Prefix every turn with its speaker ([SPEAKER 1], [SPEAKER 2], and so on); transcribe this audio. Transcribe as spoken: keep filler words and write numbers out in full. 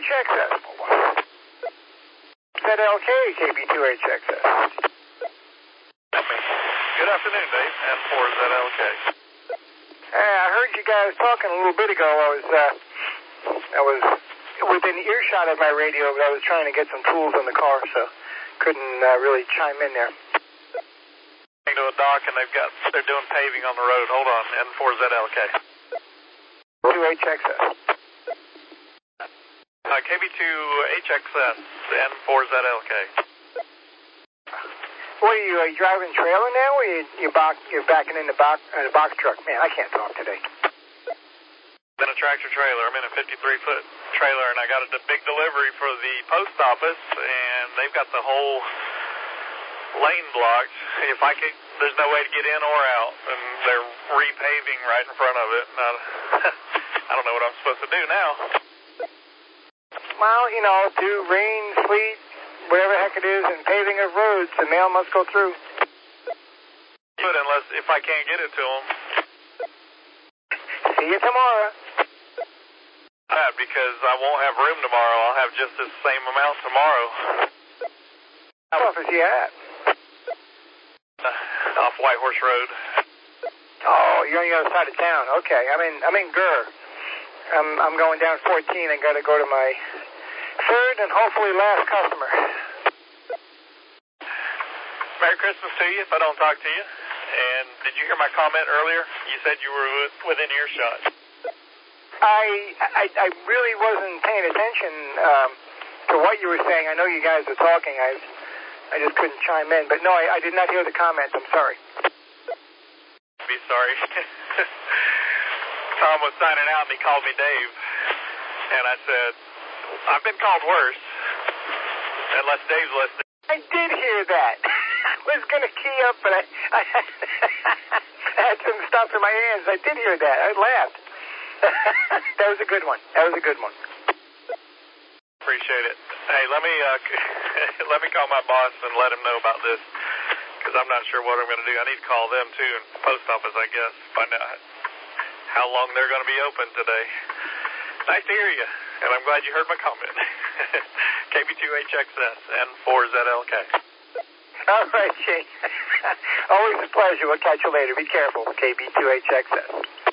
[SPEAKER 1] H X S. Z L K, K B two H X S.
[SPEAKER 2] Good afternoon, Dave, N four Z L K.
[SPEAKER 1] Hey, I heard you guys talking a little bit ago. I was, uh, I was within earshot of my radio, but I was trying to get some tools in the car, so couldn't uh, really chime in there.
[SPEAKER 2] To a dock, and they've got they're doing paving on the road. Hold on, N four Z L K.
[SPEAKER 1] two H X S.
[SPEAKER 2] Uh, K B two H X S, N four Z L K.
[SPEAKER 1] What are you, are you driving trailer now, or you, you box, you're backing in the box, uh, the box truck? Man, I can't talk today.
[SPEAKER 2] In a tractor trailer. I'm in a fifty-three foot trailer, and I got a big delivery for the post office, and they've got the whole lane blocked. If I could, there's no way to get in or out, and they're repaving right in front of it. And I, I don't know what I'm supposed to do now.
[SPEAKER 1] Well, you know, do rain, sleet, whatever the heck it is, and paving of roads, the mail must go through.
[SPEAKER 2] But unless, if I can't get it to them.
[SPEAKER 1] See you tomorrow.
[SPEAKER 2] That, because I won't have room tomorrow. I'll have just the same amount tomorrow.
[SPEAKER 1] What office are you at?
[SPEAKER 2] Uh, off White Horse Road.
[SPEAKER 1] Oh, you're on the other side of town. Okay, I'm in, I'm in Gurr. I'm, I'm going down fourteen. I got to go to my third and hopefully last customer.
[SPEAKER 2] Merry Christmas to you if I don't talk to you. And did you hear my comment earlier? You said you were within earshot.
[SPEAKER 1] I, I, I really wasn't paying attention um, to what you were saying. I know you guys were talking. I, I just couldn't chime in. But no, I, I did not hear the comment. I'm sorry.
[SPEAKER 2] Be sorry. Tom was signing out and he called me Dave. And I said, I've been called worse. Unless Dave's listening.
[SPEAKER 1] I did hear that. I was going to key up, but I, I, I had some stuff in my hands. I did hear that. I laughed. That was a good one. That was a good one.
[SPEAKER 2] Appreciate it. Hey, let me uh, let me call my boss and let him know about this, because I'm not sure what I'm going to do. I need to call them too, and post office, I guess, find out how long they're going to be open today. Nice to hear you, and I'm glad you heard my comment. K B two H X S, N four Z L K.
[SPEAKER 1] All right, Jake. Always a pleasure. We'll catch you later. Be careful, K B two H X S.